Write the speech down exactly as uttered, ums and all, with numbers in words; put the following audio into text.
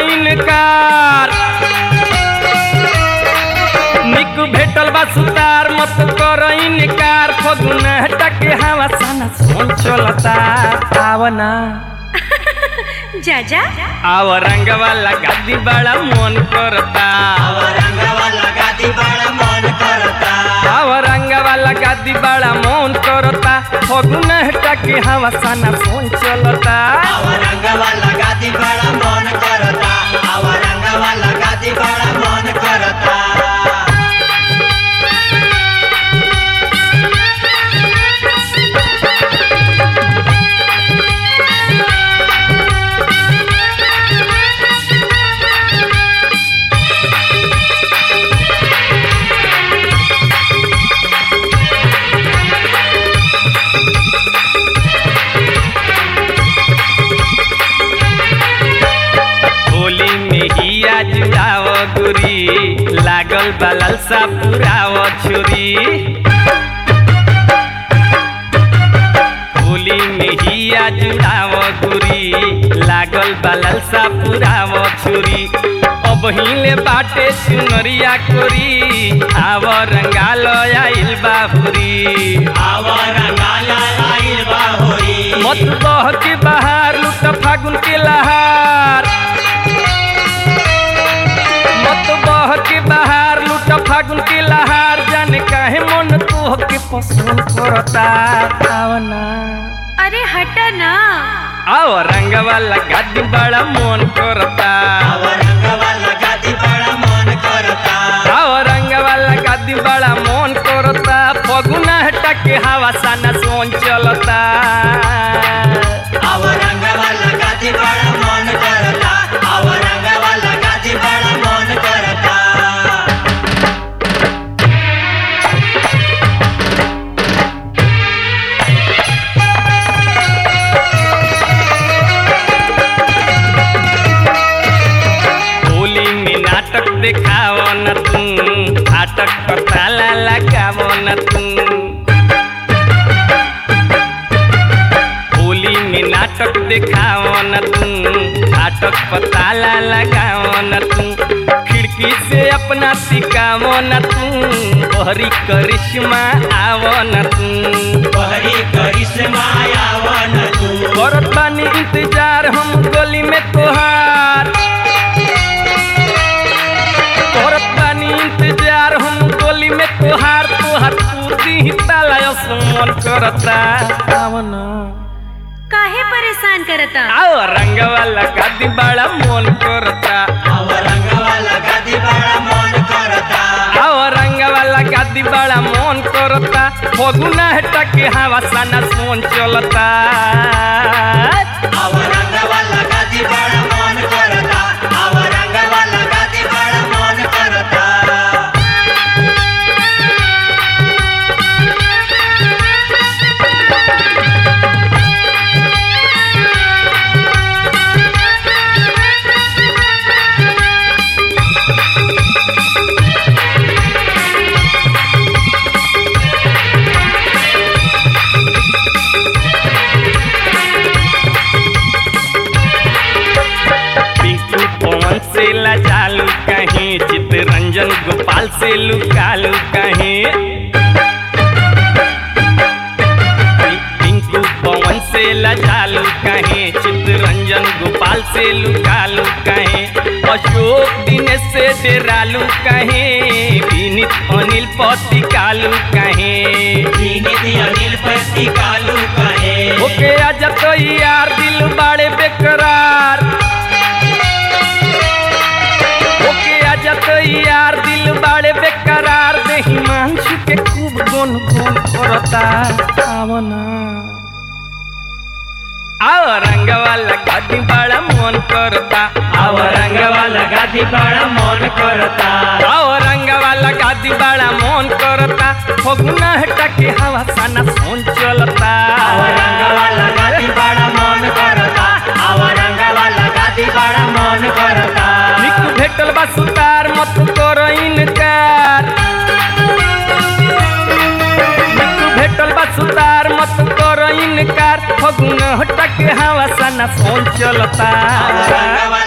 इनकार निक भेटल बा सुतार मत कर इनकार फगुन टके हवा सना सोन चलता आवना जा जा आव रंग वाला गादी बड़ा मन करता आव रंग वाला गादी बड़ा मन करता आव रंग वाला गादी बड़ा मन करता फगुन टके हवा सना सोन चलता आव रंग वाला गादी बड़ा मन करता आव रंग वाला गादी बड़ा मन करता लागल बलल सा पुराव छुरी होली में हिया जुड़ाव गुरी लागल बलल सा पुराव छुरी अब हिले बाटे सुनरिया कोरी आव रंगाल आइल बाहुरी आव रंगाल आइल बाहुरी मत बह के बाहर लुट फागुन के लहार के बाहर लूट फागुन के लहार जाने काहे मन तोह के पसंद करता आवना अरे हटा ना आओ रंग वाला गादी बड़ा मन करता आव रंग वाला गादी बड़ा मन करता आओ रंग वाला गादी बड़ा मन करता फगुन हटा के हवा सना सोन चलता आव रंग वाला गादी बड़ा मन करता आव रंग वाला गादी बड़ा मन करता देखाव न तू फाटक पर ताला लगाव न तू होली में नाटक देखाव न तू फाटक पर ताला लगाव न तू खिड़की से अपना सिकाव न तू बहरी करिश्मा आव न तू बहरी करिश्मा आव न तू करत बानी इंतजार हम गली में तोहार इंतजार हम गोली में तोहार तोहार पूरी ताला मन करता आवना काहे परेशान करता आओ रंग वाला गादी बड़ा मन करता आव रंग वाला गादी बड़ा मन करता आओ रंग वाला गादी बड़ा मन करता फगुन हटा के हवा सना सोन चलता आव रंग वाला गादी बड़ा मन करता आव रंग वाला गादी बड़ा मन करता चालू कहीं चितरंजन गोपाल से लुकालू कहीं पिंकू पवन से लजालू कहीं चितरंजन गोपाल से लुकालू कहीं अशोक दिनेश से डेरालू कहीं विनीत अनिल पति कालू कहीं विनीत अनिल पति कालू कहीं ओके आज तो यार दिल बाड़े बेकरार यार दिल बाड़े बेकरार देही मांसू के खूब गुन गुन करता आवना आओ रंग वाला गादी बड़ा मन करता आव रंग वाला गादी बड़ा मन करता आओ रंग वाला गादी बड़ा मन करता फगुन हटा के हवा सना सोन चलता आव रंग वाला गादी बड़ा मन करता आव रंग वाला गादी बड़ा मन करता निक भेटल बा सुतार मत कर इनकार निक भेटल बा सुतार मत कर इनकार फगुन हटा के हवा सना सोन चलता।